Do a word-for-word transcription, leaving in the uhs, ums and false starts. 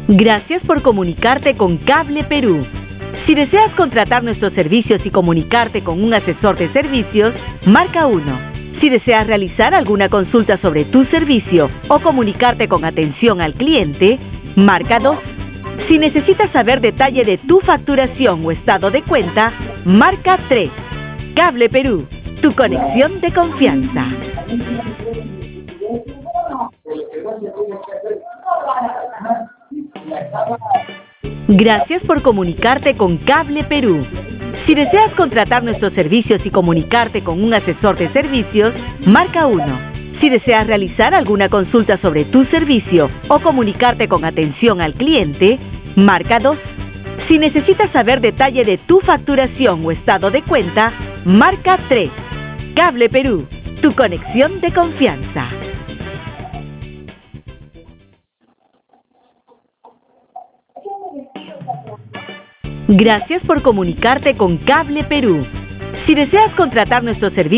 Gracias por comunicarte con Cable Perú. Si deseas contratar nuestros servicios y comunicarte con un asesor de servicios, marca uno. Si deseas realizar alguna consulta sobre tu servicio o comunicarte con atención al cliente, marca dos. Si necesitas saber detalle de tu facturación o estado de cuenta, marca tres. Cable Perú, tu conexión de confianza. Gracias por comunicarte con Cable Perú. Si deseas contratar nuestros servicios y comunicarte con un asesor de servicios, marca uno. Si deseas realizar alguna consulta sobre tu servicio o comunicarte con atención al cliente, marca dos. Si necesitas saber detalle de tu facturación o estado de cuenta, marca tres. Cable Perú, tu conexión de confianza. Gracias por comunicarte con Cable Perú. Si deseas contratar nuestros servicios